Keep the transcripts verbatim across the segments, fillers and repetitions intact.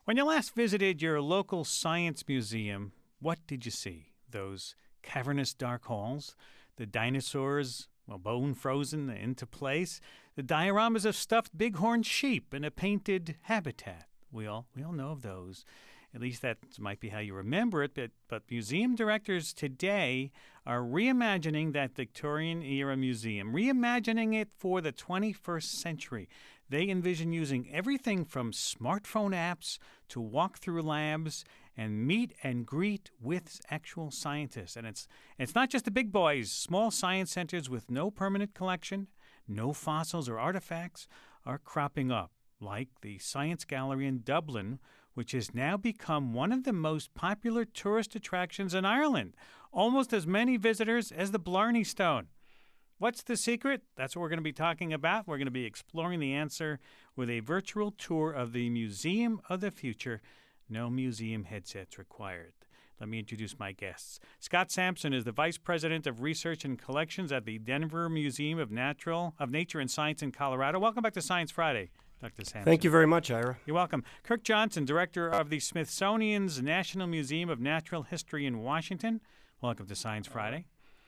When you last visited your local science museum, what did you see? Those cavernous dark halls, the dinosaurs, well, bone frozen into place, the dioramas of stuffed bighorn sheep in a painted habitat. We all we all know of those. At least that might be how you remember it, but, but museum directors today are reimagining that Victorian-era museum, reimagining it for the twenty-first century. They envision using everything from smartphone apps to walk-through labs and meet and greet with actual scientists. And it's it's not just the big boys. Small science centers with no permanent collection, no fossils or artifacts are cropping up, like the Science Gallery in Dublin, which has now become one of the most popular tourist attractions in Ireland. Almost as many visitors as the Blarney Stone. What's the secret? That's what we're going to be talking about. We're going to be exploring the answer with a virtual tour of the Museum of the Future. No museum headsets required. Let me introduce my guests. Scott Sampson is the Vice President of Research and Collections at the Denver Museum of Natural of Nature and Science in Colorado. Welcome back to Science Friday, Doctor Sampson. Thank you very much, Ira. You're welcome. Kirk Johnson, Director of the Smithsonian's National Museum of Natural History in Washington. Welcome to Science Friday.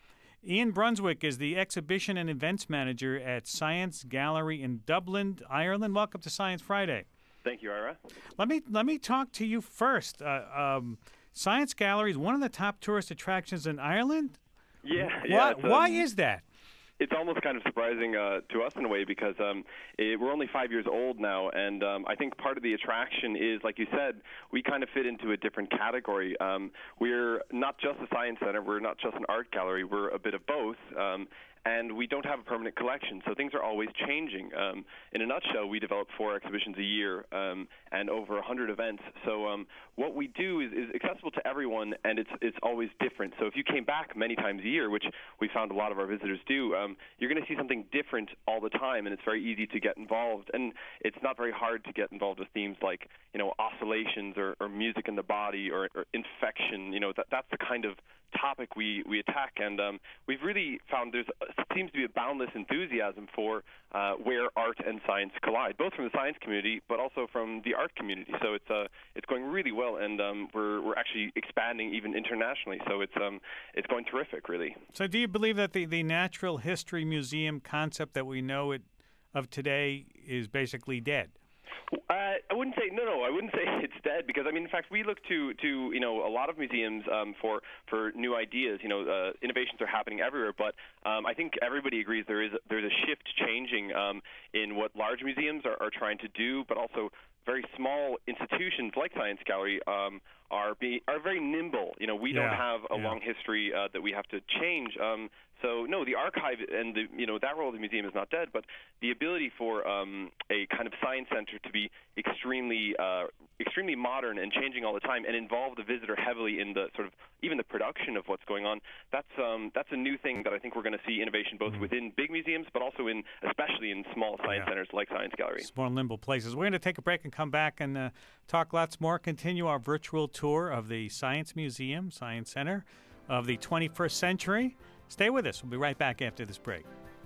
Ian Brunswick is the Exhibition and Events Manager at Science Gallery in Dublin, Ireland. Welcome to Science Friday. Thank you, Ira. Let me let me talk to you first. Uh, um, Science Gallery is one of the top tourist attractions in Ireland. Yeah, why, yeah. Um, why is that? It's almost kind of surprising uh, to us in a way because um, it, we're only five years old now, and um, I think part of the attraction is, like you said, we kind of fit into a different category. Um, we're not just a science center, we're not just an art gallery, we're a bit of both. Um, And we don't have a permanent collection, so things are always changing. Um, in a nutshell, we develop four exhibitions a year um, and over one hundred events. So um, what we do is, is accessible to everyone, and it's it's always different. So if you came back many times a year, which we found a lot of our visitors do, um, you're going to see something different all the time, and it's very easy to get involved. And it's not very hard to get involved with themes like, you know, oscillations or, or music in the body or, or infection. You know, that that's the kind of topic we, we attack, and um, we've really found there's seems to be a boundless enthusiasm for uh, where art and science collide, both from the science community but also from the art community. So it's uh, it's going really well, and um, we're we're actually expanding even internationally. So it's um it's going terrific, really. So do you believe that the, the Natural History Museum concept that we know it of today is basically dead? Uh, I wouldn't say no, no. I wouldn't say it's dead because I mean, in fact, we look to to you know a lot of museums um, for for new ideas. You know, uh, innovations are happening everywhere, but um, I think everybody agrees there is there's a shift changing um, in what large museums are, are trying to do, but also very small institutions like Science Gallery um, are be are very nimble. You know, we yeah, don't have a yeah. long history uh, that we have to change. Um, So, no, the archive and, the, you know, that role of the museum is not dead, but the ability for um, a kind of science center to be extremely uh, extremely modern and changing all the time and involve the visitor heavily in the sort of even the production of what's going on, that's um, that's a new thing that I think we're going to see innovation both mm-hmm. within big museums but also in especially in small science yeah. centers like Science Gallery. Small, nimble places. We're going to take a break and come back and uh, talk lots more, continue our virtual tour of the Science Museum, Science Center of the twenty-first century. Stay with us. We'll be right back after this break.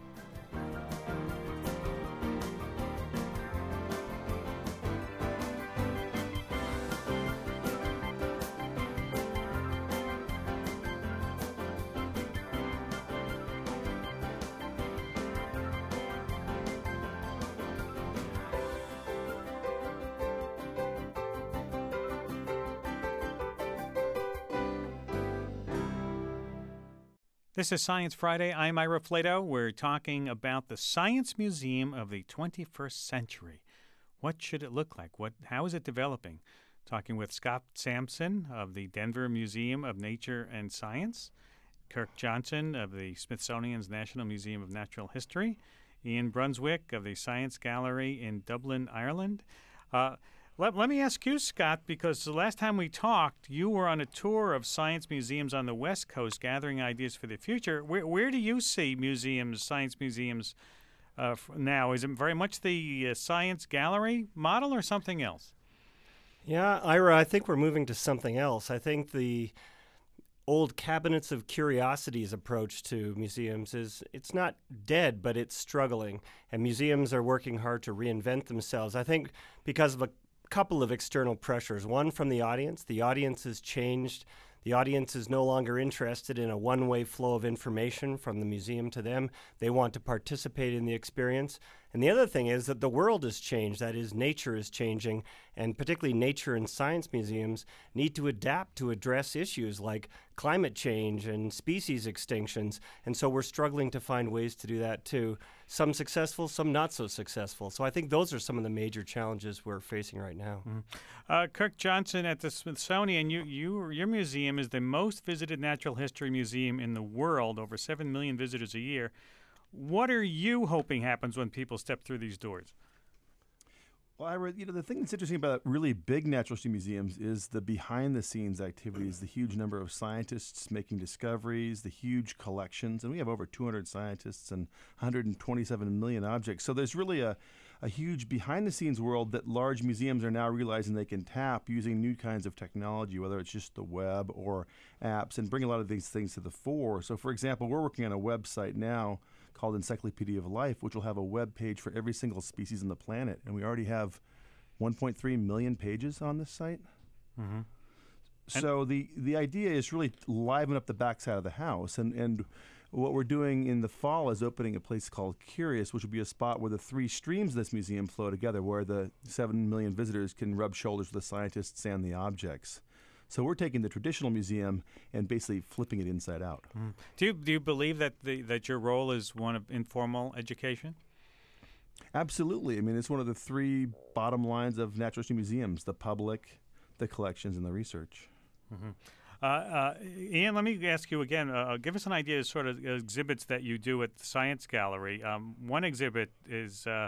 This is Science Friday. I'm Ira Flato. We're talking about the Science Museum of the twenty-first century. What should it look like? What? How is it developing? Talking with Scott Sampson of the Denver Museum of Nature and Science, Kirk Johnson of the Smithsonian's National Museum of Natural History, Ian Brunswick of the Science Gallery in Dublin, Ireland. Uh, Let, let me ask you, Scott, because the last time we talked, you were on a tour of science museums on the West Coast gathering ideas for the future. Where, where do you see museums, science museums uh, now? Is it very much the uh, Science Gallery model or something else? Yeah, Ira, I think we're moving to something else. I think the old cabinets of curiosities approach to museums is it's not dead, but it's struggling, and museums are working hard to reinvent themselves. I think because of a couple of external pressures. One from the audience. The audience has changed. The audience is no longer interested in a one-way flow of information from the museum to them. They want to participate in the experience. And the other thing is that the world has changed. That is, nature is changing, and particularly nature and science museums need to adapt to address issues like climate change and species extinctions. And so we're struggling to find ways to do that too. Some successful, some not so successful. So I think those are some of the major challenges we're facing right now. Mm-hmm. Uh, Kirk Johnson at the Smithsonian, you, you, your museum is the most visited natural history museum in the world, over seven million visitors a year. What are you hoping happens when people step through these doors? Well, I read, you know, the thing that's interesting about really big natural history museums is the behind-the-scenes activities, the huge number of scientists making discoveries, the huge collections, and we have over two hundred scientists and one hundred twenty-seven million objects. So there's really a, a huge behind-the-scenes world that large museums are now realizing they can tap using new kinds of technology, whether it's just the web or apps, and bring a lot of these things to the fore. So, for example, we're working on a website now called Encyclopedia of Life, which will have a web page for every single species on the planet. And we already have one point three million pages on this site. Mm-hmm. So the, the idea is really to liven up the backside of the house. And, and what we're doing in the fall is opening a place called Curious, which will be a spot where the three streams of this museum flow together, where the seven million visitors can rub shoulders with the scientists and the objects. So we're taking the traditional museum and basically flipping it inside out. Mm. Do you do you believe that the that your role is one of informal education? Absolutely. I mean, it's one of the three bottom lines of natural history museums: the public, the collections, and the research. Mm-hmm. Uh, uh, Ian, let me ask you again. Uh, give us an idea of sort of exhibits that you do at the Science Gallery. Um, one exhibit is uh,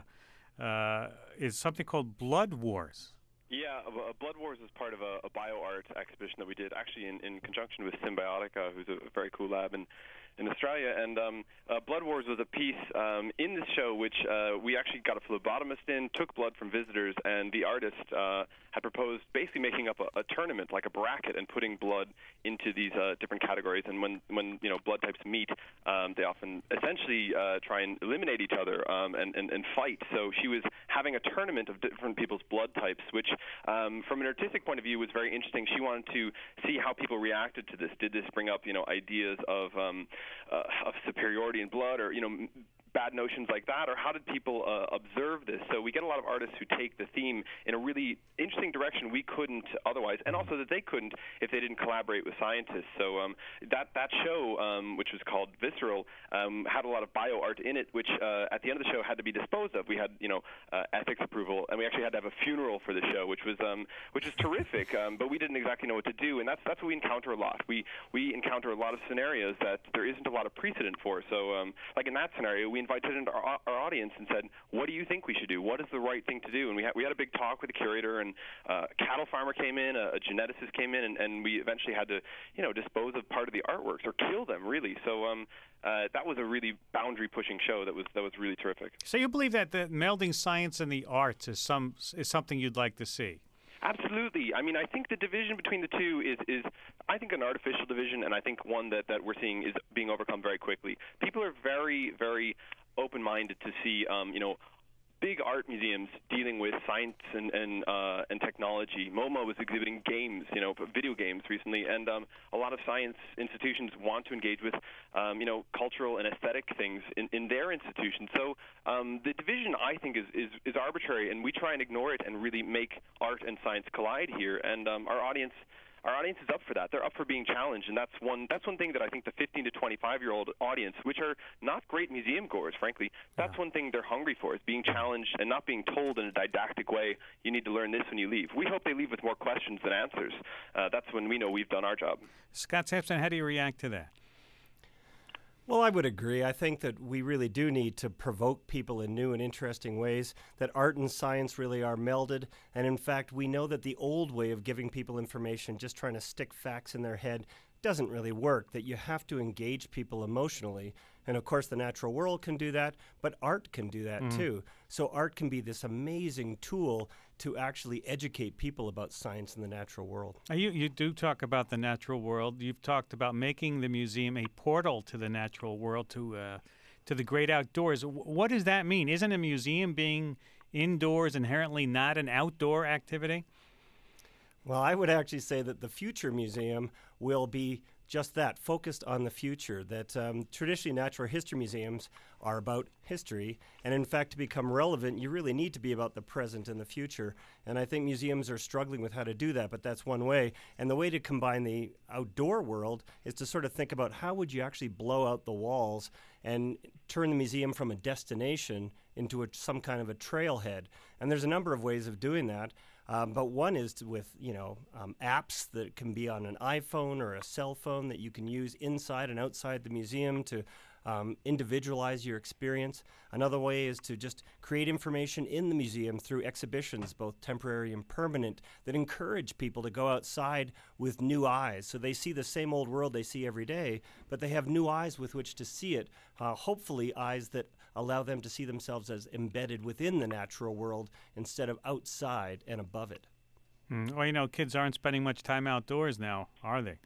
uh, is something called Blood Wars. Yeah, uh, Blood Wars is part of a, a bioart exhibition that we did actually in, in conjunction with Symbiotica, who's a very cool lab in, in Australia. And um, uh, Blood Wars was a piece um, in this show which uh, we actually got a phlebotomist in, took blood from visitors, and the artist uh, had proposed basically making up a, a tournament, like a bracket, and putting blood into these uh, different categories. And when, when you know blood types meet, um, they often essentially uh, try and eliminate each other um, and, and, and fight. So she was having a tournament of different people's blood types, which Um, from an artistic point of view, was very interesting. She wanted to see how people reacted to this. Did this bring up, you know, ideas of um, uh, of superiority in blood, or you know, m- bad notions like that, or how did people uh, observe this? So we get a lot of artists who take the theme in a really interesting direction we couldn't otherwise, and also that they couldn't if they didn't collaborate with scientists. So um, that that show, um, which was called Visceral, um, had a lot of bioart in it, which uh, at the end of the show had to be disposed of. We had, you know, uh, ethics approval, and we actually had to have a funeral for the show, which was um, which was terrific. Um, but we didn't exactly know what to do, and that's that's what we encounter a lot. We we encounter a lot of scenarios that there isn't a lot of precedent for. So um, like in that scenario, we invited into our, our audience and said, what do you think we should do? What is the right thing to do? And we had, we had a big talk with the curator, and uh, a cattle farmer came in, a, a geneticist came in, and, and we eventually had to, you know, dispose of part of the artworks or kill them, really. So um, uh, that was a really boundary-pushing show that was that was really terrific. So you believe that the melding science and the arts is some is something you'd like to see? Absolutely. I mean, I think the division between the two is, is I think, an artificial division, and I think one that, that we're seeing is being overcome very quickly. People are very, very open-minded to see, um, you know, big art museums dealing with science and and, uh, and technology. MoMA was exhibiting games, you know, video games recently, and um, a lot of science institutions want to engage with, um, you know, cultural and aesthetic things in, in their institutions. So um, the division, I think, is, is, is arbitrary, and we try and ignore it and really make art and science collide here. And um, our audience... Our audience is up for that. They're up for being challenged, and that's one that's one thing that I think the fifteen to twenty-five-year-old audience, which are not great museum goers, frankly, that's yeah. one thing they're hungry for, is being challenged and not being told in a didactic way, you need to learn this when you leave. We hope they leave with more questions than answers. Uh, that's when we know we've done our job. Scott Sampson, how do you react to that? Well, I would agree. I think that we really do need to provoke people in new and interesting ways, that art and science really are melded. And in fact, we know that the old way of giving people information, just trying to stick facts in their head, doesn't really work, that you have to engage people emotionally. And of course, the natural world can do that, but art can do that mm-hmm. too. So art can be this amazing tool to actually educate people about science and the natural world. You, you do talk about the natural world. You've talked about making the museum a portal to the natural world, to uh, to the great outdoors. What does that mean? Isn't a museum being indoors, inherently not an outdoor activity? Well, I would actually say that the Future Museum will be just that, focused on the future, that um, traditionally natural history museums are about history, and in fact, to become relevant, you really need to be about the present and the future, and I think museums are struggling with how to do that, but that's one way, and the way to combine the outdoor world is to sort of think about how would you actually blow out the walls and turn the museum from a destination into a, some kind of a trailhead, and there's a number of ways of doing that. Um, but one is to, with you know um, apps that can be on an iPhone or a cell phone that you can use inside and outside the museum to um, individualize your experience. Another way is to just create information in the museum through exhibitions, both temporary and permanent, that encourage people to go outside with new eyes. So they see the same old world they see every day, but they have new eyes with which to see it, uh, hopefully eyes that allow them to see themselves as embedded within the natural world instead of outside and above it. Mm. Well, you know, kids aren't spending much time outdoors now, are they?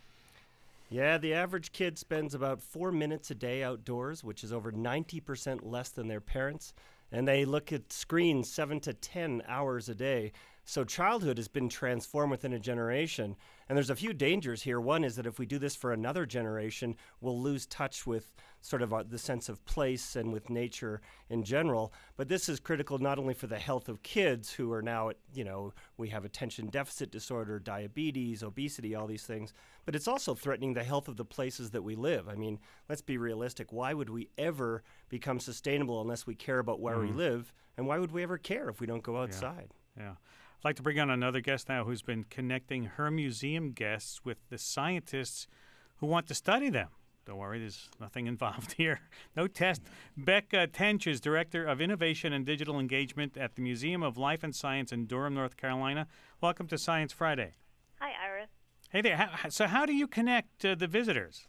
Yeah, the average kid spends about four minutes a day outdoors, which is over ninety percent less than their parents. And they look at screens seven to ten hours a day. So childhood has been transformed within a generation. And there's a few dangers here. One is that if we do this for another generation, we'll lose touch with sort of uh, the sense of place and with nature in general. But this is critical not only for the health of kids who are now, at, you know, we have attention deficit disorder, diabetes, obesity, all these things, but it's also threatening the health of the places that we live. I mean, let's be realistic. Why would we ever become sustainable unless we care about where mm. we live? And why would we ever care if we don't go outside? Yeah. yeah. I'd like to bring on another guest now who's been connecting her museum guests with the scientists who want to study them. Don't worry, there's nothing involved here. No test. Beck uh, Tench is Director of Innovation and Digital Engagement at the Museum of Life and Science in Durham, North Carolina. Welcome to Science Friday. Hi, Ira. Hey there. How, so how do you connect uh, the visitors?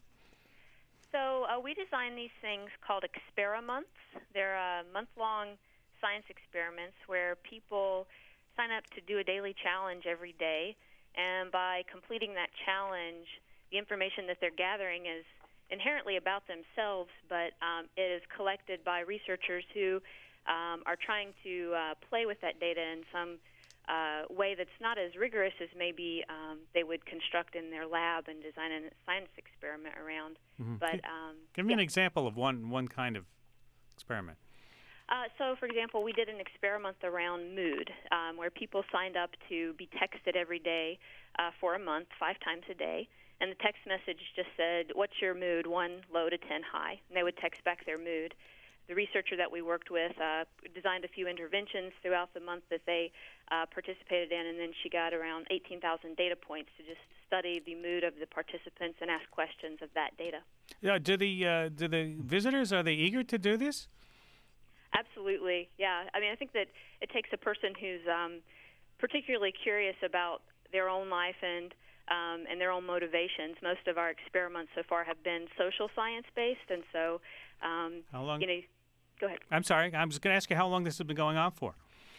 So uh, we design these things called experiments. They're uh, month-long science experiments where people sign up to do a daily challenge every day, and by completing that challenge, the information that they're gathering is inherently about themselves, but um, it is collected by researchers who um, are trying to uh, play with that data in some uh, way that's not as rigorous as maybe um, they would construct in their lab and design a science experiment around. Mm-hmm. But um, give me yeah. an example of one one kind of experiment. Uh, so, for example, we did an experiment around mood, um, where people signed up to be texted every day uh, for a month, five times a day, and the text message just said, "What's your mood? One low to ten high." And they would text back their mood. The researcher that we worked with uh, designed a few interventions throughout the month that they uh, participated in, and then she got around eighteen thousand data points to just study the mood of the participants and ask questions of that data. Yeah, do the uh, do the visitors, are they eager to do this? Absolutely, yeah. I mean, I think that it takes a person who's um, particularly curious about their own life and um, and their own motivations. Most of our experiments so far have been social science-based, and so, um, how long? you know, go ahead. I'm sorry. I was going to ask you how long this has been going on for.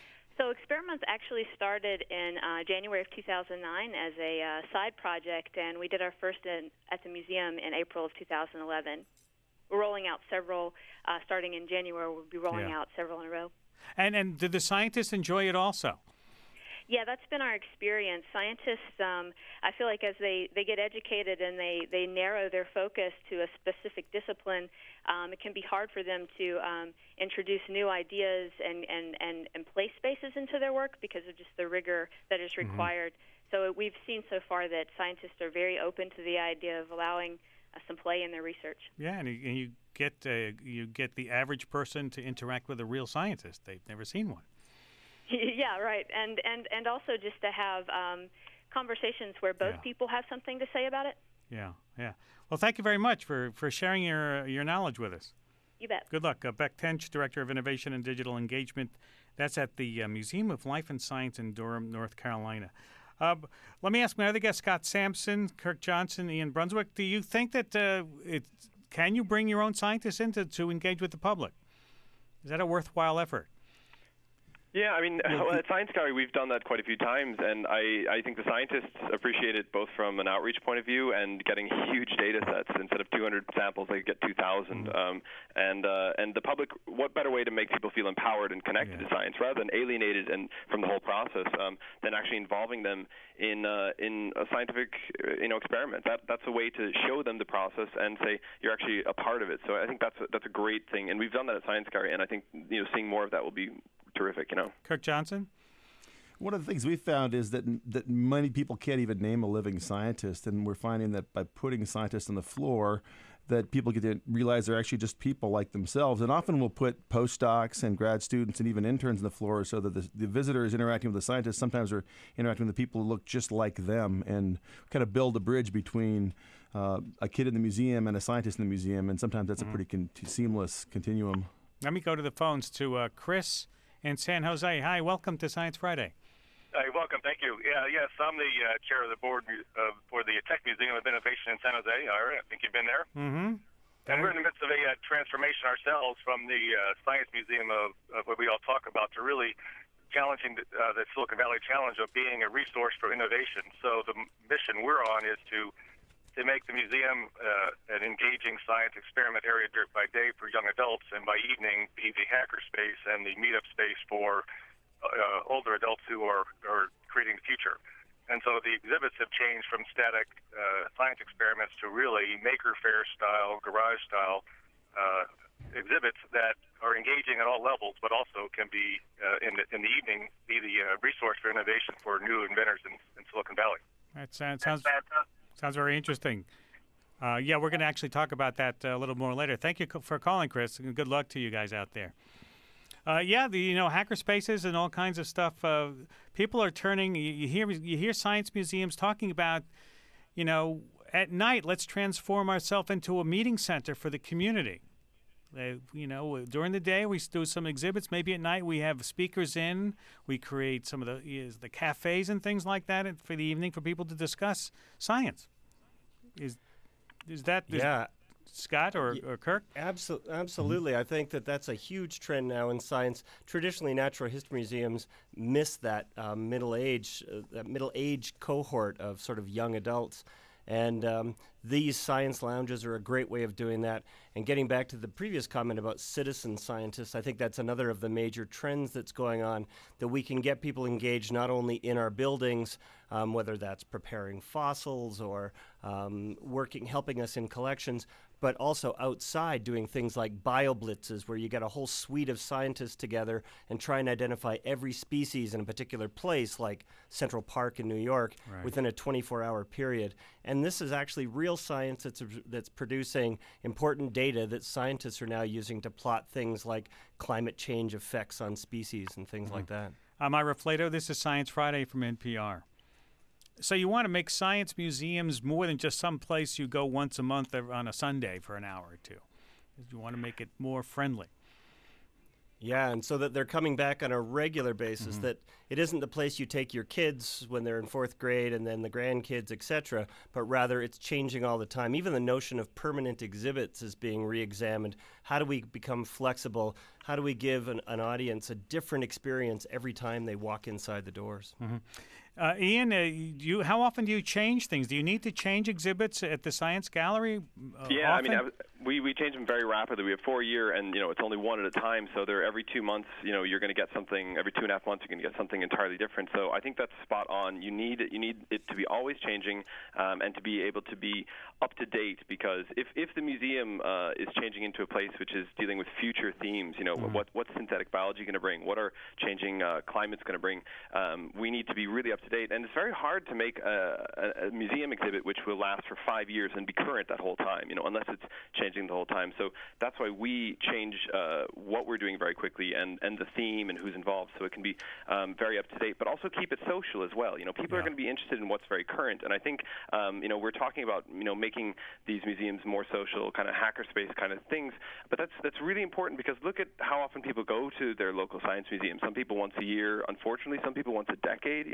So experiments actually started in uh, January of two thousand nine as a uh, side project, and we did our first in, at the museum in April of two thousand eleven. We're rolling out several, uh, starting in January, we'll be rolling yeah. out several in a row. And and did the scientists enjoy it also? Yeah, that's been our experience. Scientists, um, I feel like as they, they get educated and they, they narrow their focus to a specific discipline, um, it can be hard for them to um, introduce new ideas and, and, and, and place spaces into their work because of just the rigor that is required. Mm-hmm. So we've seen so far that scientists are very open to the idea of allowing uh, some play in their research. Yeah, and you, and you get uh, you get the average person to interact with a real scientist. They've never seen one. Yeah, right, and and and also just to have um, conversations where both yeah. people have something to say about it. Yeah, yeah. Well, thank you very much for, for sharing your your knowledge with us. You bet. Good luck. Uh, Beck Tench, Director of Innovation and Digital Engagement. That's at the uh, Museum of Life and Science in Durham, North Carolina. Uh, let me ask my other guests, Scott Sampson, Kirk Johnson, Ian Brunswick. Do you think that uh, it can you bring your own scientists in to, to engage with the public? Is that a worthwhile effort? Yeah, I mean, well, at Science Gallery, we've done that quite a few times, and I, I think the scientists appreciate it both from an outreach point of view and getting huge data sets. Instead of two hundred samples, they get two thousand. Mm-hmm. Um, and uh, and the public, what better way to make people feel empowered and connected yeah. to science, rather than alienated and from the whole process, um, than actually involving them in uh, in a scientific you know experiment. That that's a way to show them the process and say you're actually a part of it. So I think that's a, that's a great thing, and we've done that at Science Gallery, and I think you know seeing more of that will be terrific, you know. Kirk Johnson? One of the things we found is that that many people can't even name a living scientist, and we're finding that by putting scientists on the floor, that people get to realize they're actually just people like themselves. And often we'll put postdocs and grad students and even interns on the floor so that the, the visitor is interacting with the scientists. Sometimes they're interacting with the people who look just like them, and kind of build a bridge between uh, a kid in the museum and a scientist in the museum. And sometimes that's mm-hmm. a pretty con- seamless continuum. Let me go to the phones to uh, Chris in San Jose. Hi, welcome to Science Friday. Hi, welcome. Thank you. Yeah, yes, I'm the uh, chair of the board uh, for the Tech Museum of Innovation in San Jose. Ira, I think you've been there. Mm-hmm. And we're in the midst of a uh, transformation ourselves from the uh, Science Museum of, of what we all talk about to really challenging the, uh, the Silicon Valley challenge of being a resource for innovation. So the mission we're on is to to make the museum uh, an engaging science experiment area by day for young adults, and by evening be the hacker space and the meetup space for uh, older adults who are, are creating the future. And so the exhibits have changed from static uh, science experiments to really maker fair style, garage style uh, exhibits that are engaging at all levels, but also can be uh, in, the, in the evening be the uh, resource for innovation for new inventors in, in Silicon Valley. That sounds sounds, sounds very interesting. Uh, yeah, we're going to actually talk about that uh, a little more later. Thank you for calling, Chris, and good luck to you guys out there. Uh, yeah, the you know hacker spaces and all kinds of stuff. Uh, people are turning. You, you hear you hear science museums talking about, you know, at night let's transform ourselves into a meeting center for the community. Uh, you know, during the day we do some exhibits. Maybe at night we have speakers in. We create some of the is the cafes and things like that for the evening for people to discuss science. Is is that is, yeah? Scott or, or Kirk? Absolutely. Absolutely. Mm-hmm. I think that that's a huge trend now in science. Traditionally, natural history museums miss that um, middle age, uh, that middle age cohort of sort of young adults. And um, these science lounges are a great way of doing that. And getting back to the previous comment about citizen scientists, I think that's another of the major trends that's going on, that we can get people engaged not only in our buildings, um, whether that's preparing fossils or um, working, helping us in collections, but also outside doing things like bioblitzes, where you get a whole suite of scientists together and try and identify every species in a particular place, like Central Park in New York, right, within a twenty-four hour period. And this is actually real science that's, that's producing important data that scientists are now using to plot things like climate change effects on species and things mm-hmm. like that. I'm Ira Flato. This is Science Friday from N P R. So you want to make science museums more than just some place you go once a month on a Sunday for an hour or two. You want to make it more friendly. Yeah, and so that they're coming back on a regular basis, mm-hmm. that it isn't the place you take your kids when they're in fourth grade and then the grandkids, et cetera, but rather it's changing all the time. Even the notion of permanent exhibits is being re-examined. How do we become flexible? How do we give an, an audience a different experience every time they walk inside the doors? Mm-hmm. Uh, Ian, uh, you, how often do you change things? Do you need to change exhibits at the Science Gallery? Uh, yeah, often? I mean, we, we change them very rapidly. We have four a year, and you know it's only one at a time. So they're every two months. You know, you're going to get something every two and a half months. You're going to get something entirely different. So I think that's spot on. You need you need it to be always changing, um, and to be able to be up to date. Because if if the museum uh, is changing into a place which is dealing with future themes, you know, mm-hmm. what what's synthetic biology going to bring? What are changing uh, climates going to bring? Um, we need to be really up to date, and it's very hard to make a, a, a museum exhibit which will last for five years and be current that whole time, you know, unless it's changing the whole time. So that's why we change uh, what we're doing very quickly, and, and the theme and who's involved, so it can be um, very up to date, but also keep it social as well. You know, people yeah. are going to be interested in what's very current, and I think, um, you know, we're talking about, you know, making these museums more social, kind of hackerspace kind of things, but that's that's really important, because look at how often people go to their local science museum. Some people once a year, unfortunately, some people once a decade, you know,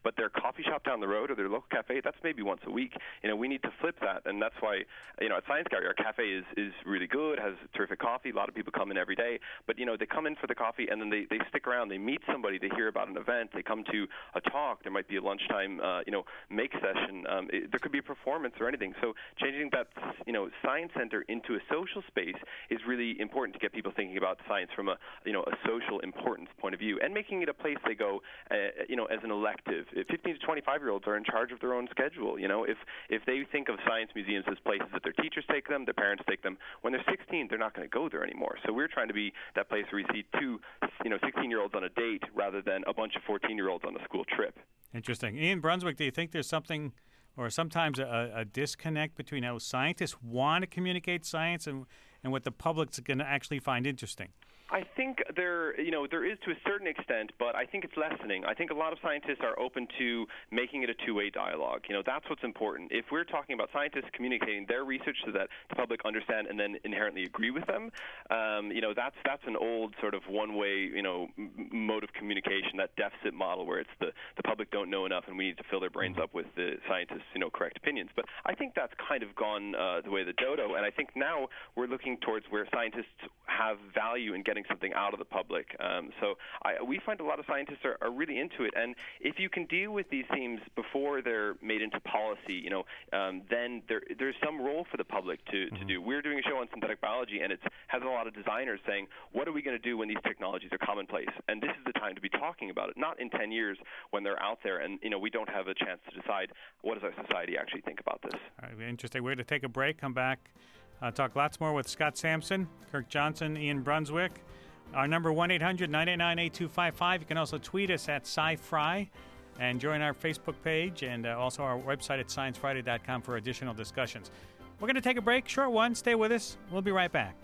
but their coffee shop down the road or their local cafe, that's maybe once a week. You know, we need to flip that, and that's why, you know, at Science Gallery, our cafe is, is really good, has terrific coffee. A lot of people come in every day, but, you know, they come in for the coffee, and then they, they stick around. They meet somebody. They hear about an event. They come to a talk. There might be a lunchtime, uh, you know, make session. Um, it, there could be a performance or anything. So changing that, you know, science center into a social space is really important to get people thinking about science from a, you know, a social importance point of view, and making it a place they go, uh, you know, as an elective. If fifteen to twenty-five-year-olds are in charge of their own schedule. You know, if if they think of science museums as places that their teachers take them, their parents take them, when they're sixteen, they're not going to go there anymore. So we're trying to be that place where we see two, you know, sixteen-year-olds on a date rather than a bunch of fourteen-year-olds on a school trip. Interesting. Ian Brunswick, do you think there's something or sometimes a, a disconnect between how scientists want to communicate science and, and what the public's going to actually find interesting? I think there, you know, there is to a certain extent, but I think it's lessening. I think a lot of scientists are open to making it a two-way dialogue. You know, that's what's important. If we're talking about scientists communicating their research so that the public understand and then inherently agree with them, um, you know, that's that's an old sort of one-way, you know, m- mode of communication, that deficit model where it's the, the public don't know enough and we need to fill their brains up with the scientists, you know, correct opinions. But I think that's kind of gone uh, the way of the dodo, and I think now we're looking towards where scientists have value in getting something out of the public. Um, so I, we find a lot of scientists are, are really into it. And if you can deal with these themes before they're made into policy, you know, um, then there, there's some role for the public to, mm-hmm. to do. We're doing a show on synthetic biology, and it has a lot of designers saying, what are we going to do when these technologies are commonplace? And this is the time to be talking about it, not in ten years when they're out there and, you know, we don't have a chance to decide what does our society actually think about this. All right, interesting. We're going to take a break, come back, uh, talk lots more with Scott Sampson, Kirk Johnson, Ian Brunswick. Our number, one eight hundred nine eight nine eight two five five. You can also tweet us at SciFri and join our Facebook page and uh, also our website at science friday dot com for additional discussions. We're going to take a break, short one. Stay with us. We'll be right back.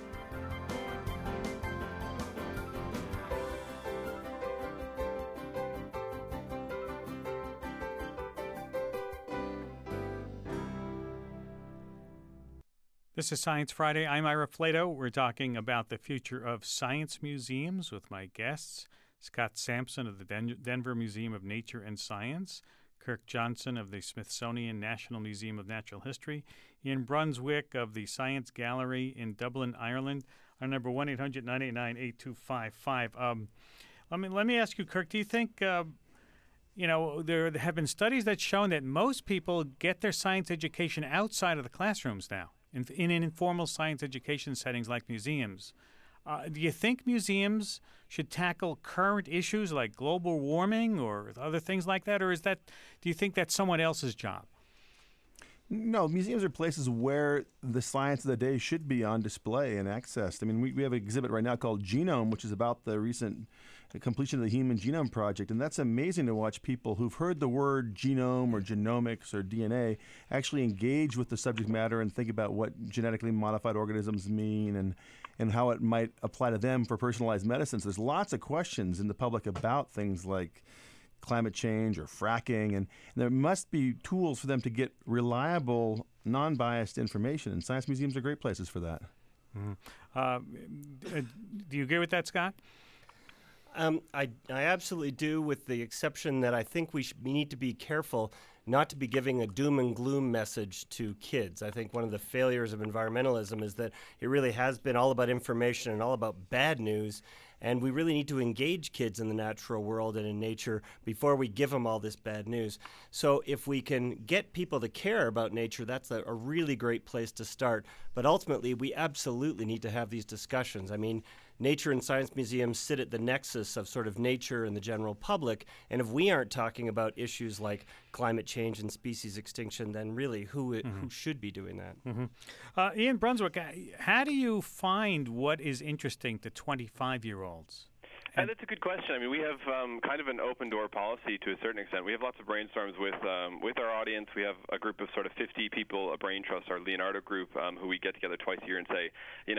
This is Science Friday. I'm Ira Flato. We're talking about the future of science museums with my guests, Scott Sampson of the Den- Denver Museum of Nature and Science, Kirk Johnson of the Smithsonian National Museum of Natural History, Ian Brunswick of the Science Gallery in Dublin, Ireland. Our number, one eight hundred nine eight nine eight two five five. Um, let me, let me ask you, Kirk, do you think, uh, you know, there have been studies that shown that most people get their science education outside of the classrooms now? In, in informal science education settings like museums. Uh, do you think museums should tackle current issues like global warming or other things like that, or is that, do you think that's someone else's job? No, museums are places where the science of the day should be on display and accessed. I mean, we, we have an exhibit right now called Genome, which is about the recent completion of the Human Genome Project, and that's amazing to watch people who've heard the word genome or genomics or D N A actually engage with the subject matter and think about what genetically modified organisms mean and, and how it might apply to them for personalized medicine. So there's lots of questions in the public about things like climate change or fracking, and, and there must be tools for them to get reliable, non-biased information, and science museums are great places for that. Mm-hmm. Uh, do you agree with that, Scott? Um, I, I absolutely do, with the exception that I think we, should, we need to be careful not to be giving a doom and gloom message to kids. I think one of the failures of environmentalism is that it really has been all about information and all about bad news, and we really need to engage kids in the natural world and in nature before we give them all this bad news. So if we can get people to care about nature, that's a, a really great place to start. But ultimately, we absolutely need to have these discussions. I mean, nature and science museums sit at the nexus of sort of nature and the general public, and if we aren't talking about issues like climate change and species extinction, then really who it, mm-hmm. who should be doing that? Mm-hmm. Uh, Ian Brunswick, how do you find what is interesting to twenty-five-year-olds? And that's a good question. I mean, we have um, kind of an open-door policy to a certain extent. We have lots of brainstorms with um, with our audience. We have a group of sort of fifty people, a brain trust, our Leonardo group, um, who we get together twice a year and say, you know,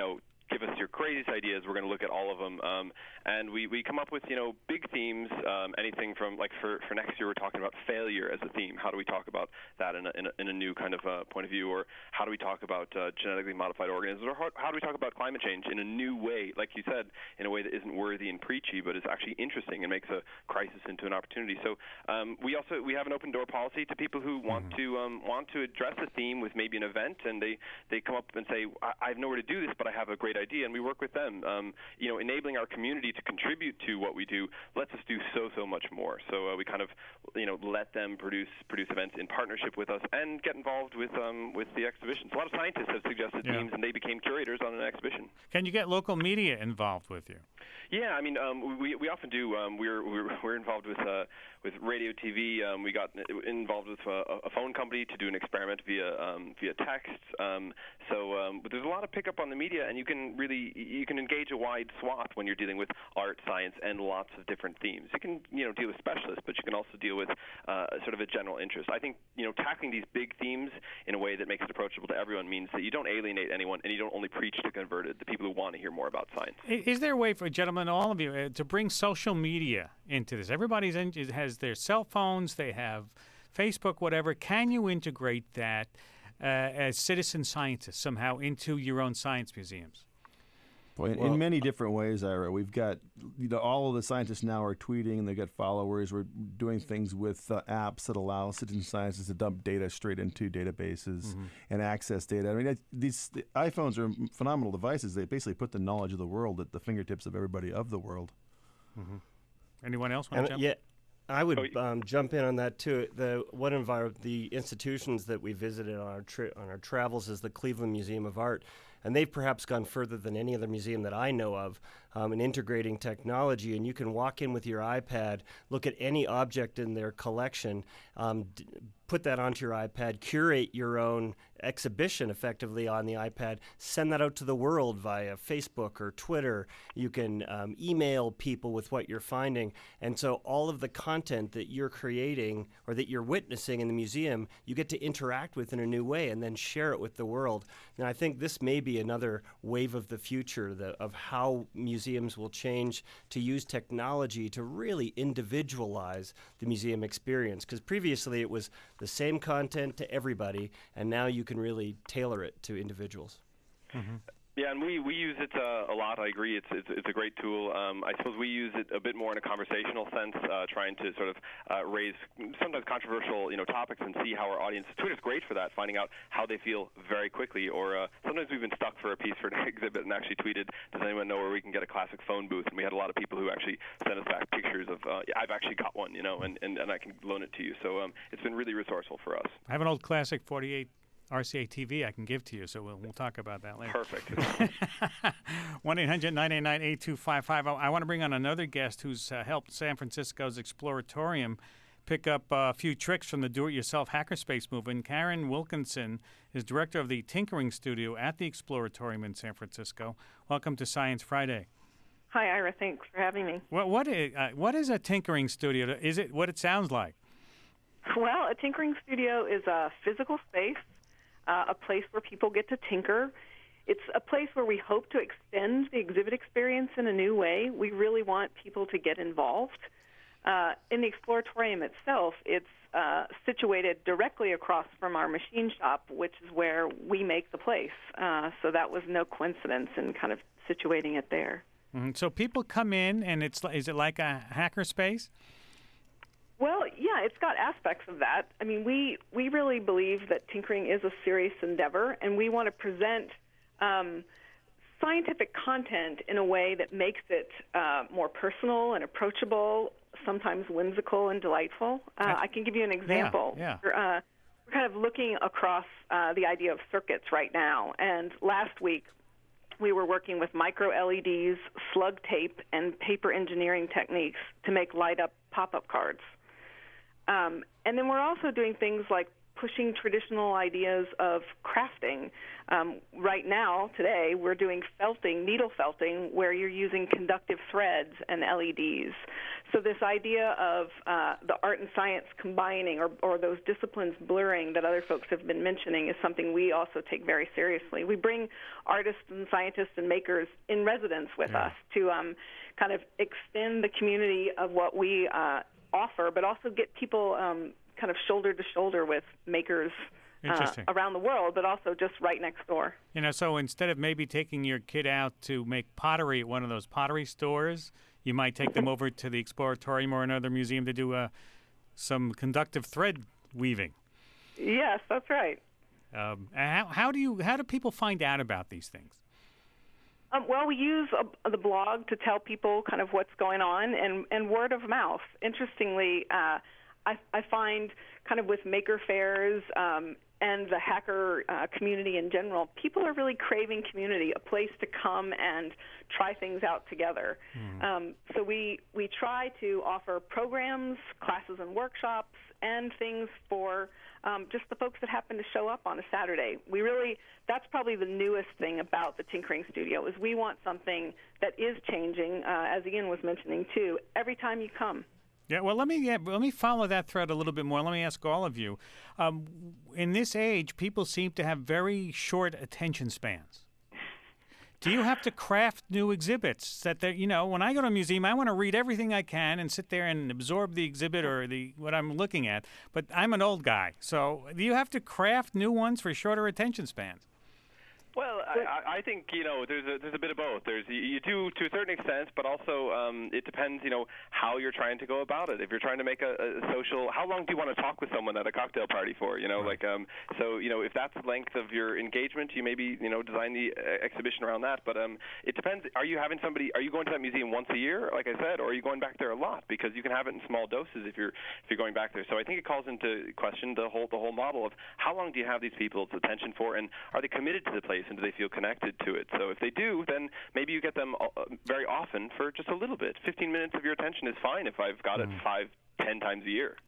give us your craziest ideas. We're going to look at all of them. Um, and we, we come up with, you know, big themes, um, anything from, like, for, for next year, we're talking about failure as a theme. How do we talk about that in a, in a, in a new kind of uh, point of view? Or how do we talk about uh, genetically modified organisms? Or how, how do we talk about climate change in a new way, like you said, in a way that isn't worthy and preachy, but is actually interesting and makes a crisis into an opportunity? So um, we also we have an open door policy to people who want mm-hmm. to um, want to address a theme with maybe an event, and they, they come up and say, I, I have nowhere to do this, but I have a great idea, and we work with them. Um, you know, enabling our community to contribute to what we do lets us do so, so much more. So uh, we kind of, you know, let them produce produce events in partnership with us and get involved with um, with the exhibitions. A lot of scientists have suggested yeah. themes, and they became curators on an exhibition. Can you get local media involved with you? Yeah, I mean, um, we we often do. Um, we're, we're we're involved with uh, with radio, T V. Um, we got involved with a, a phone company to do an experiment via um, via text. Um, so, um, but there's a lot of pickup on the media, and you can really you can engage a wide swath when you're dealing with art, science, and lots of different themes. You can you know deal with specialists, but you can also deal with uh, sort of a general interest. I think you know tackling these big themes in a way that makes it approachable to everyone means that you don't alienate anyone, and you don't only preach to converted, the people who want to hear more about science. Is there a way for gentlemen, all of you, uh, to bring social media into this? Everybody's in, has their cell phones, they have Facebook, whatever. Can you integrate that uh, as citizen scientists somehow into your own science museums? Well, in, well, in many different ways, Ira. We've got, you know, all of the scientists now are tweeting, and they've got followers. We're doing things with uh, apps that allow citizen scientists to dump data straight into databases mm-hmm. and access data. I mean, I, these the iPhones are phenomenal devices. They basically put the knowledge of the world at the fingertips of everybody of the world. Mm-hmm. Anyone else want to jump? Yeah. I would um, jump in on that too. The one of our the institutions that we visited on our tri- on our travels is the Cleveland Museum of Art, and they've perhaps gone further than any other museum that I know of um, in integrating technology. And you can walk in with your iPad, look at any object in their collection, um, d- put that onto your iPad, curate your own exhibition effectively on the iPad, send that out to the world via Facebook or Twitter. You can um, email people with what you're finding. And so all of the content that you're creating or that you're witnessing in the museum, you get to interact with in a new way and then share it with the world. And I think this may be another wave of the future the, of how museums will change to use technology to really individualize the museum experience. Because previously it was the same content to everybody, and now you can really tailor it to individuals. Mm-hmm. Yeah, and we, we use it uh, a lot. I agree. It's it's, it's a great tool. Um, I suppose we use it a bit more in a conversational sense, uh, trying to sort of uh, raise sometimes controversial, you know, topics and see how our audience. Twitter's great for that, finding out how they feel very quickly. Or uh, sometimes we've been stuck for a piece for an exhibit and actually tweeted, "Does anyone know where we can get a classic phone booth?" And we had a lot of people who actually sent us back pictures of. Uh, I've actually got one, you know, and, and, and I can loan it to you. So um, it's been really resourceful for us. I have an old classic forty-eight. R C A T V I can give to you, so we'll, we'll talk about that later. Perfect. one eight hundred nine eight nine eight two five five. I want to bring on another guest who's uh, helped San Francisco's Exploratorium pick up a few tricks from the do-it-yourself hackerspace movement. Karen Wilkinson is director of the Tinkering Studio at the Exploratorium in San Francisco. Welcome to Science Friday. Hi, Ira. Thanks for having me. What, what, is, uh, what is a tinkering studio? Is it what it sounds like? Well, a tinkering studio is a physical space, Uh, a place where people get to tinker. It's a place where we hope to extend the exhibit experience in a new way. We really want people to get involved. Uh, in the Exploratorium itself, it's uh, situated directly across from our machine shop, which is where we make the place. Uh, so that was no coincidence in kind of situating it there. Mm-hmm. So people come in, and it's is it like a hackerspace? Well, yeah, it's got aspects of that. I mean, we, we really believe that tinkering is a serious endeavor, and we want to present um, scientific content in a way that makes it uh, more personal and approachable, sometimes whimsical and delightful. Uh, I can give you an example. Yeah, yeah. We're, uh, we're kind of looking across uh, the idea of circuits right now, and last week we were working with micro L E Ds, slug tape, and paper engineering techniques to make light-up pop-up cards. Um, and then we're also doing things like pushing traditional ideas of crafting. Um, right now, today, we're doing felting, needle felting, where you're using conductive threads and L E Ds. So this idea of uh, the art and science combining, or, or those disciplines blurring that other folks have been mentioning, is something we also take very seriously. We bring artists and scientists and makers in residence with yeah. us to um, kind of extend the community of what we uh, offer, but also get people um, kind of shoulder to shoulder with makers uh, around the world, but also just right next door. You know, so instead of maybe taking your kid out to make pottery at one of those pottery stores, you might take them over to the Exploratorium or another museum to do uh, some conductive thread weaving. Yes, that's right. Um, how, how do you how do people find out about these things? Um, well, we use uh, the blog to tell people kind of what's going on, and, and word of mouth. Interestingly, uh, I, I find kind of with maker fairs um, and the hacker uh, community in general, people are really craving community, a place to come and try things out together. Mm. Um, so we, we try to offer programs, classes and workshops, and things for um, just the folks that happen to show up on a Saturday. We really, that's probably the newest thing about the Tinkering Studio, is we want something that is changing, uh, as Ian was mentioning too, every time you come. Yeah, well, let me yeah, let me follow that thread a little bit more. Let me ask all of you. Um, in this age, people seem to have very short attention spans. Do you have to craft new exhibits that they, you know, when I go to a museum, I want to read everything I can and sit there and absorb the exhibit or the what I'm looking at. But I'm an old guy, so do you have to craft new ones for shorter attention spans? Well, I, I think, you know, there's a, there's a bit of both. There's you do to a certain extent, but also um, it depends, you know, how you're trying to go about it. If you're trying to make a, a social, how long do you want to talk with someone at a cocktail party for? You know, right. like um, so, you know, if that's the length of your engagement, you maybe, you know, design the uh, exhibition around that. But um, it depends. Are you having somebody? Are you going to that museum once a year, like I said, or are you going back there a lot? Because you can have it in small doses if you're if you're going back there. So I think it calls into question the whole the whole model of how long do you have these people's attention for, and are they committed to the place, and do they feel connected to it? So if they do, then maybe you get them uh, very often for just a little bit. Fifteen minutes of your attention is fine if I've got mm. it five, ten times a year.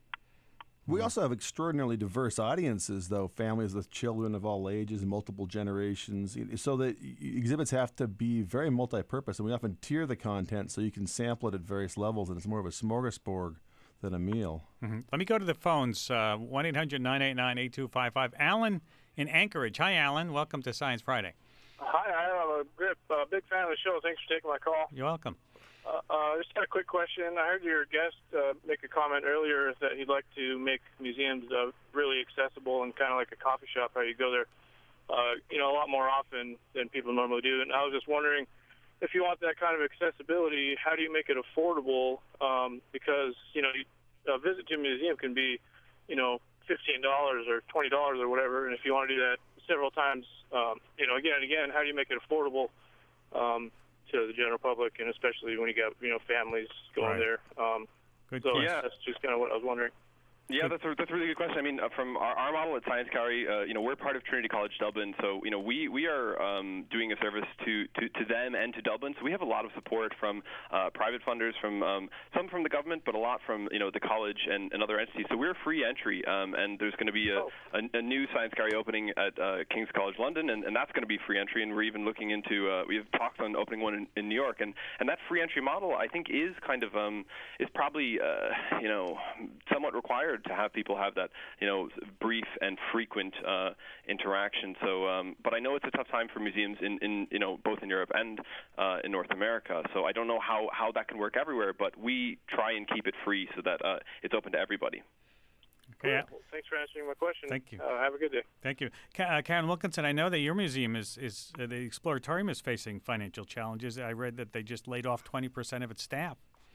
We also have extraordinarily diverse audiences, though, families with children of all ages and multiple generations, so that exhibits have to be very multi-purpose, and we often tier the content so you can sample it at various levels, and it's more of a smorgasbord than a meal. Mm-hmm. Let me go to the phones, uh, one eight hundred nine eight nine eight two five five. Alan in Anchorage. Hi, Alan. Welcome to Science Friday. Hi, I'm a big, uh, big fan of the show. Thanks for taking my call. You're welcome. Uh, uh, just got a quick question. I heard your guest uh, make a comment earlier that he'd like to make museums uh, really accessible and kind of like a coffee shop, how you go there, uh, you know, a lot more often than people normally do. And I was just wondering, if you want that kind of accessibility, how do you make it affordable? Um, because, you know, a visit to a museum can be, you know, fifteen dollars or twenty dollars or whatever, and if you want to do that several times, um, you know, again and again, how do you make it affordable um, to the general public, and especially when you got, you know, families going right. there? Um, Good so question. yeah, that's just kind of what I was wondering. Yeah, that's a, that's a really good question. I mean, uh, from our, our model at Science Gallery, uh, you know, we're part of Trinity College Dublin, so you know, we we are um, doing a service to, to, to them and to Dublin. So we have a lot of support from uh, private funders, from um, some from the government, but a lot from you know the college and, and other entities. So we're free entry, um, and there's going to be a, oh. a, a new Science Gallery opening at uh, King's College London, and, and that's going to be free entry. And we're even looking into uh, we have talks on opening one in, in New York, and, and that free entry model I think is kind of um, is probably uh, you know somewhat required to have people have that, you know, brief and frequent uh, interaction. So, um, but I know it's a tough time for museums in, in you know, both in Europe and uh, in North America. So I don't know how, how that can work everywhere, but we try and keep it free so that uh, it's open to everybody. Okay. Cool. Well, thanks for answering my question. Thank you. Uh, have a good day. Thank you. Uh, Karen Wilkinson, I know that your museum is, is uh, the Exploratorium is facing financial challenges. I read that they just laid off twenty percent of its staff.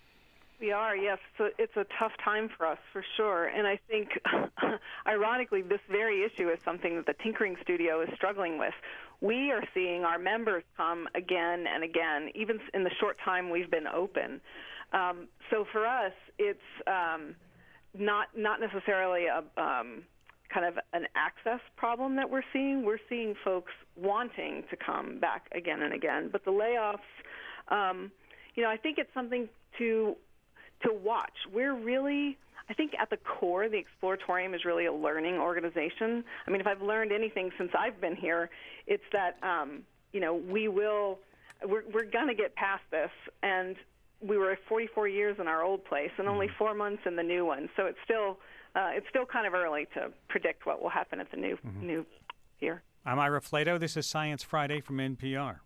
We are, yes. So it's a tough time for us, for sure. And I think, ironically, this very issue is something that the Tinkering Studio is struggling with. We are seeing our members come again and again, even in the short time we've been open. Um, so for us, it's um, not not necessarily a um, kind of an access problem that we're seeing. We're seeing folks wanting to come back again and again. But the layoffs, um, you know, I think it's something to... to watch. We're really, I think at the core, the Exploratorium is really a learning organization. I mean, if I've learned anything since I've been here, it's that, um, you know, we will, we're, we're going to get past this. And we were forty-four years in our old place and only four months in the new one. So it's still, uh, it's still kind of early to predict what will happen at the new, mm-hmm. new year. I'm Ira Flato. This is Science Friday from N P R.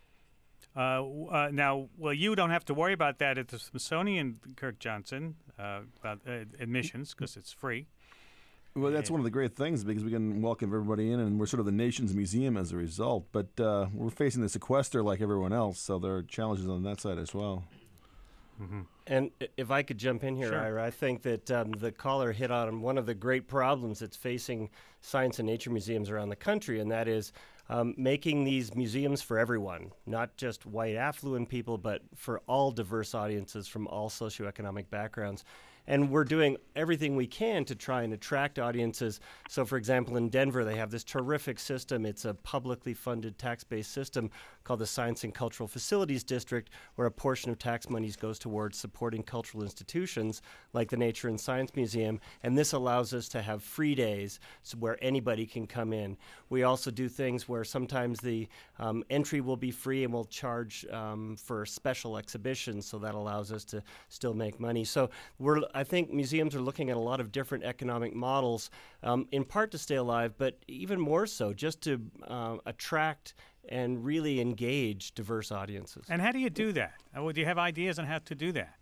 Uh, uh, now, well, you don't have to worry about that at the Smithsonian, Kirk Johnson, uh, about uh, admissions, because it's free. Well, that's one of the great things, because we can welcome everybody in, and we're sort of the nation's museum as a result. But uh, we're facing the sequester like everyone else, so there are challenges on that side as well. Mm-hmm. And if I could jump in here, sure. Ira, I think that um, the caller hit on one of the great problems that's facing science and nature museums around the country, and that is um, making these museums for everyone, not just white affluent people, but for all diverse audiences from all socioeconomic backgrounds. And we're doing everything we can to try and attract audiences. So, for example, in Denver, they have this terrific system. It's a publicly funded tax-based system called the Science and Cultural Facilities District, where a portion of tax monies goes towards supporting cultural institutions like the Nature and Science Museum. And this allows us to have free days so where anybody can come in. We also do things where sometimes the um, entry will be free and we'll charge um, for special exhibitions, so that allows us to still make money. So we're I think museums are looking at a lot of different economic models, um, in part to stay alive, but even more so just to uh, attract and really engage diverse audiences. And how do you do that? Uh, do you have ideas on how to do that?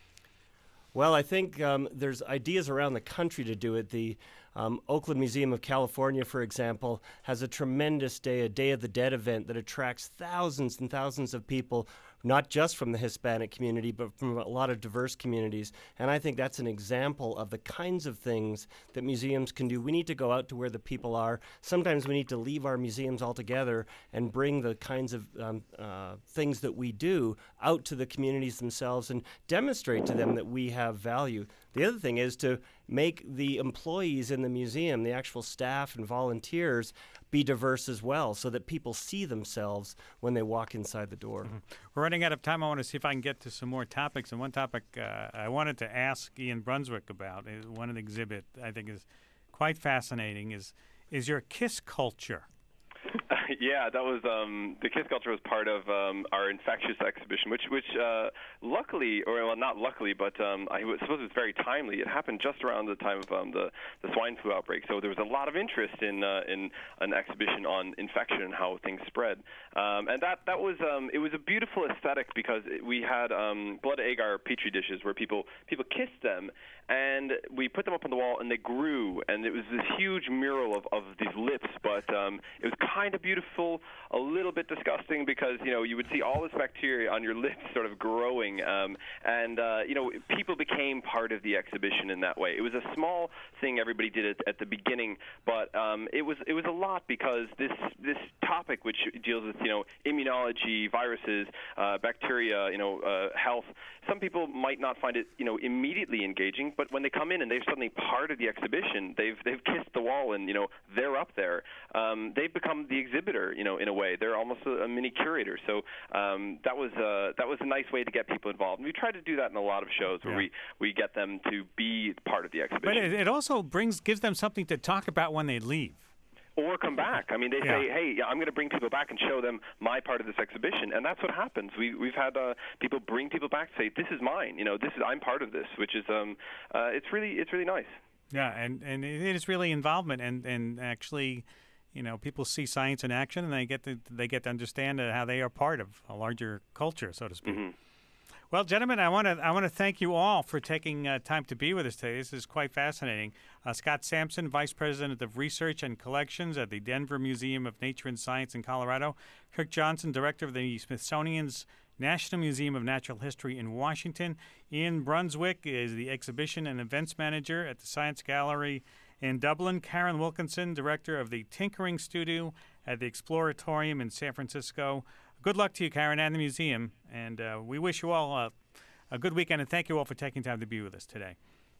Well, I think um, there's ideas around the country to do it. The um, Oakland Museum of California, for example, has a tremendous day, a Day of the Dead event that attracts thousands and thousands of people, not just from the Hispanic community, but from a lot of diverse communities. And I think that's an example of the kinds of things that museums can do. We need to go out to where the people are. Sometimes we need to leave our museums altogether and bring the kinds of um, uh, things that we do out to the communities themselves and demonstrate to them that we have value. The other thing is to make the employees in the museum, the actual staff and volunteers, be diverse as well, so that people see themselves when they walk inside the door. Mm-hmm. We're running out of time. I want to see if I can get to some more topics. And one topic uh, I wanted to ask Ian Brunswick about, is one of the exhibit I think is quite fascinating, is is your KISS culture. Uh, yeah, that was um, the KISS culture was part of um, our infectious exhibition, which, which uh, luckily, or well, not luckily, but um, I suppose it's very timely. It happened just around the time of um, the, the swine flu outbreak, so there was a lot of interest in uh, in an exhibition on infection and how things spread. Um, and that that was um, it was a beautiful aesthetic, because it, we had um, blood agar petri dishes where people people kissed them, and we put them up on the wall, and they grew, and it was this huge mural of, of these lips, but um, it was kind of beautiful, a little bit disgusting, because, you know, you would see all this bacteria on your lips sort of growing, um, and, uh, you know, people became part of the exhibition in that way. It was a small thing everybody did at, at the beginning, but um, it was it was a lot, because this this topic, which deals with, you know, immunology, viruses, uh, bacteria, you know, uh, health, some people might not find it, you know, immediately engaging, but when they come in and they're suddenly part of the exhibition, they've they've kissed the wall, and, you know, they're up there. Um, they've become the exhibitor, you know, in a way. They're almost a, a mini curator. So um, that was uh, that was a nice way to get people involved. And we try to do that in a lot of shows where yeah. we, we get them to be part of the exhibition. But it, it also brings gives them something to talk about when they leave. Or come back. I mean, they yeah. say, hey, I'm going to bring people back and show them my part of this exhibition. And that's what happens. We, we've had uh, people bring people back to say, this is mine. You know, this is I'm part of this, which is um, uh, it's really it's really nice. Yeah, and, and it is really involvement, and, and actually, you know, people see science in action, and they get to they get to understand uh, how they are part of a larger culture, so to speak. Mm-hmm. Well, gentlemen, I want to I want to thank you all for taking uh, time to be with us today. This is quite fascinating. Uh, Scott Sampson, Vice President of Research and Collections at the Denver Museum of Nature and Science in Colorado. Kirk Johnson, Director of the Smithsonian's National Museum of Natural History in Washington. Ian Brunswick is the Exhibition and Events Manager at the Science Gallery in Dublin. Karen Wilkinson, Director of the Tinkering Studio at the Exploratorium in San Francisco. Good luck to you, Karen, and the museum, and uh, we wish you all a, a good weekend, and thank you all for taking time to be with us today.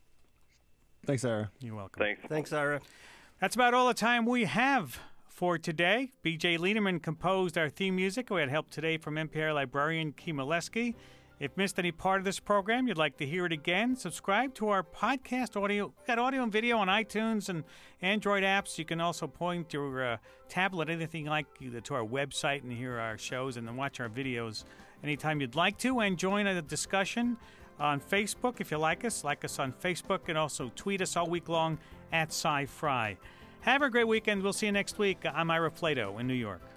Thanks, Ira. You're welcome. Thanks. Thanks, Ira. That's about all the time we have for today. B J Liederman composed our theme music. We had help today from N P R librarian Key Molesky, If missed any part of this program, you'd like to hear it again, subscribe to our podcast audio. We've got audio and video on iTunes and Android apps. You can also point your uh, tablet, anything like, to our website and hear our shows and then watch our videos anytime you'd like to. And join a discussion on Facebook if you like us. Like us on Facebook and also tweet us all week long at SciFri. Have a great weekend. We'll see you next week. I'm Ira Flato in New York.